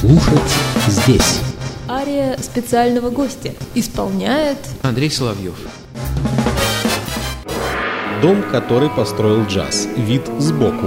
Слушать здесь. Ария специального гостя исполняет Андрей Соловьев. Дом, который построил джаз. Вид сбоку.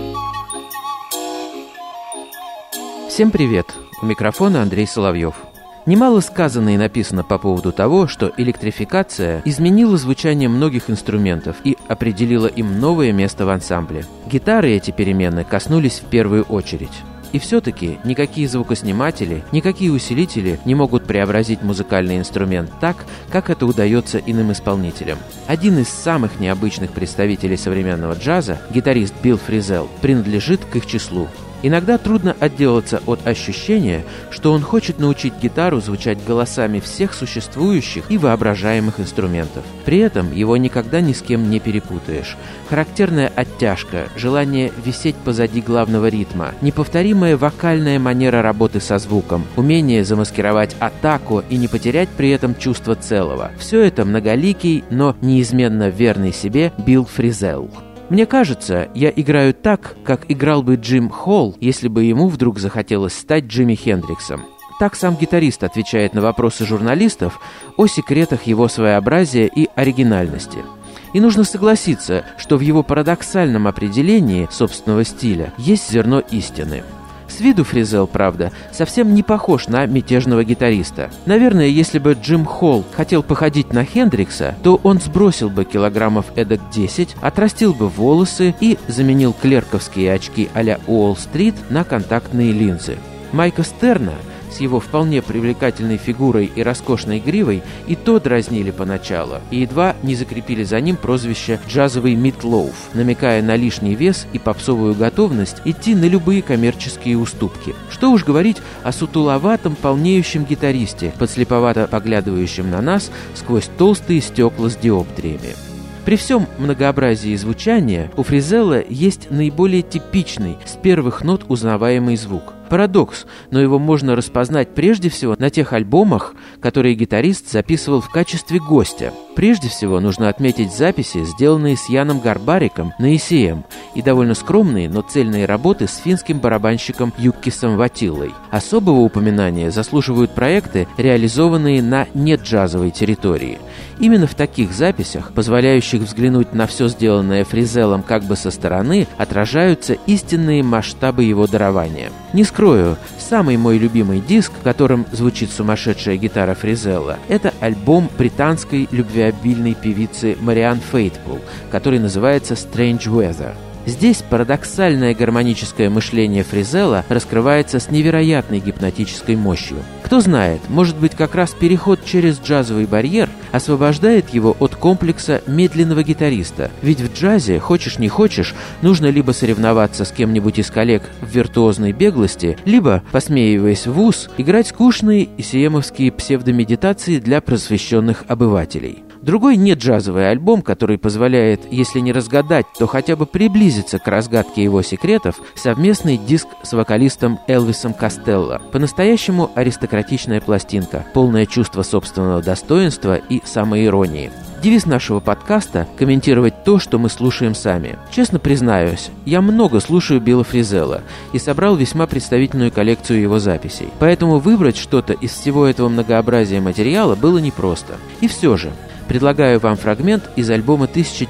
Всем привет! У микрофона Андрей Соловьев. Немало сказано и написано по поводу того, что электрификация изменила звучание многих инструментов и определила им новое место в ансамбле. Гитары эти перемены коснулись в первую очередь. И все-таки никакие звукосниматели, никакие усилители не могут преобразить музыкальный инструмент так, как это удается иным исполнителям. Один из самых необычных представителей современного джаза, гитарист Билл Фризелл, принадлежит к их числу. Иногда трудно отделаться от ощущения, что он хочет научить гитару звучать голосами всех существующих и воображаемых инструментов. При этом его никогда ни с кем не перепутаешь. Характерная оттяжка, желание висеть позади главного ритма, неповторимая вокальная манера работы со звуком, умение замаскировать атаку и не потерять при этом чувство целого. Все это многоликий, но неизменно верный себе Билл Фризелл. Мне кажется, я играю так, как играл бы Джим Холл, если бы ему вдруг захотелось стать Джимми Хендриксом. Так сам гитарист отвечает на вопросы журналистов о секретах его своеобразия и оригинальности. И нужно согласиться, что в его парадоксальном определении собственного стиля есть зерно истины. С виду Фризелл, правда, совсем не похож на мятежного гитариста. Наверное, если бы Джим Холл хотел походить на Хендрикса, то он сбросил бы килограммов эдак 10, отрастил бы волосы и заменил клерковские очки а-ля Уолл-стрит на контактные линзы. Майка Стерна с его вполне привлекательной фигурой и роскошной гривой и то дразнили поначалу, и едва не закрепили за ним прозвище «джазовый Мит-Лоуф», намекая на лишний вес и попсовую готовность идти на любые коммерческие уступки. Что уж говорить о сутуловатом, полнеющем гитаристе, подслеповато поглядывающем на нас сквозь толстые стекла с диоптриями. При всем многообразии звучания у Фризелла есть наиболее типичный, с первых нот узнаваемый звук. Парадокс, но его можно распознать прежде всего на тех альбомах, которые гитарист записывал в качестве гостя. Прежде всего нужно отметить записи, сделанные с Яном Гарбариком на ECM, и довольно скромные, но цельные работы с финским барабанщиком Юккисом Ватилой. Особого упоминания заслуживают проекты, реализованные на неджазовой территории. Именно в таких записях, позволяющих взглянуть на все сделанное Фризеллом как бы со стороны, отражаются истинные масштабы его дарования. Не скрою, самый мой любимый диск, в котором звучит сумасшедшая гитара Фризелла, это альбом британской любвеобильной певицы Мариан Фейтфул, который называется «Strange Weather». Здесь парадоксальное гармоническое мышление Фризелла раскрывается с невероятной гипнотической мощью. Кто знает, может быть, как раз переход через джазовый барьер освобождает его от комплекса медленного гитариста. Ведь в джазе, хочешь не хочешь, нужно либо соревноваться с кем-нибудь из коллег в виртуозной беглости, либо, посмеиваясь в ус, играть скучные исиэмовские псевдомедитации для просвещенных обывателей. Другой неджазовый альбом, который позволяет, если не разгадать, то хотя бы приблизиться к разгадке его секретов, совместный диск с вокалистом Элвисом Костелло. По-настоящему аристократичная пластинка, полное чувство собственного достоинства и самоиронии. Девиз нашего подкаста – комментировать то, что мы слушаем сами. Честно признаюсь, я много слушаю Билла Фризелла и собрал весьма представительную коллекцию его записей. Поэтому выбрать что-то из всего этого многообразия материала было непросто. И все же, предлагаю вам фрагмент из альбома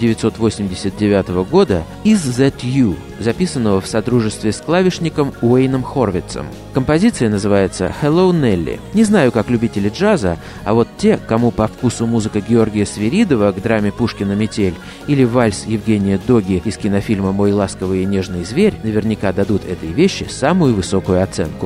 1989 года «Is That You», записанного в содружестве с клавишником Уэйном Хорвитцем. Композиция называется «Hello, Nelly». Не знаю, как любители джаза, а вот те, кому по вкусу музыка Георгия Свиридова к драме Пушкина «Метель» или вальс Евгения Доги из кинофильма «Мой ласковый и нежный зверь», наверняка дадут этой вещи самую высокую оценку.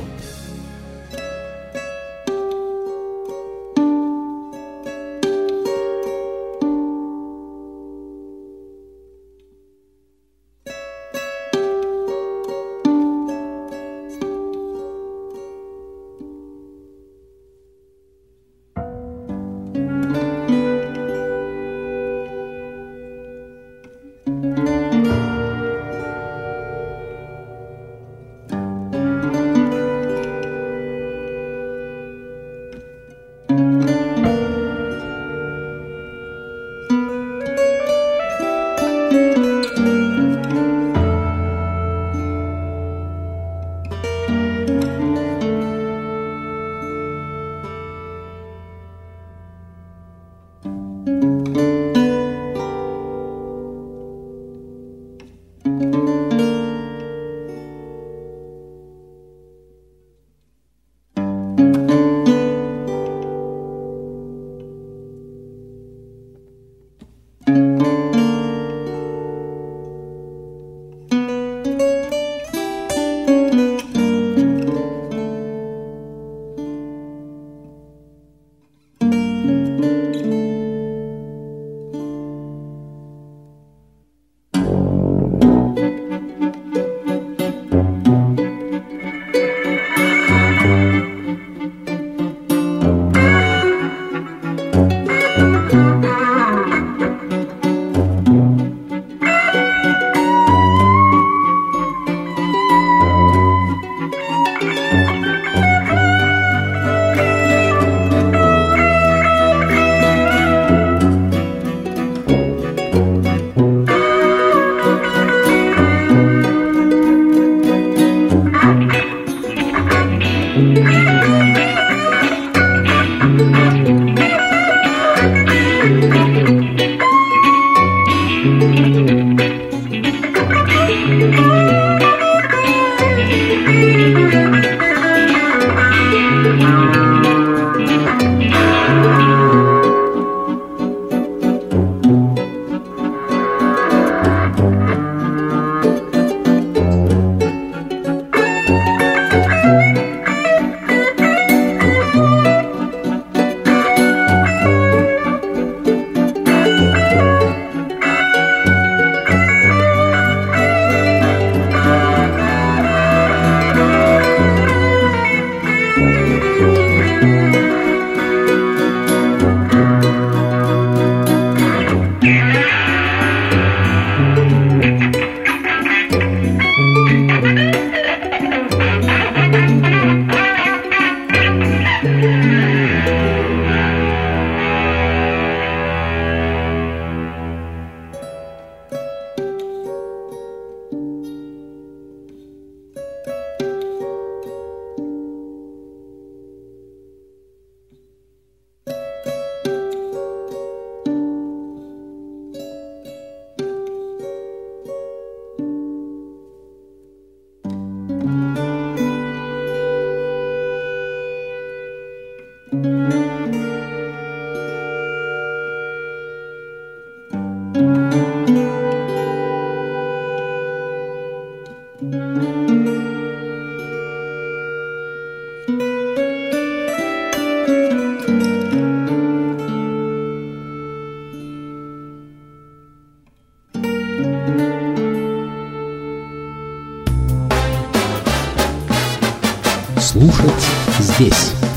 Слушать здесь.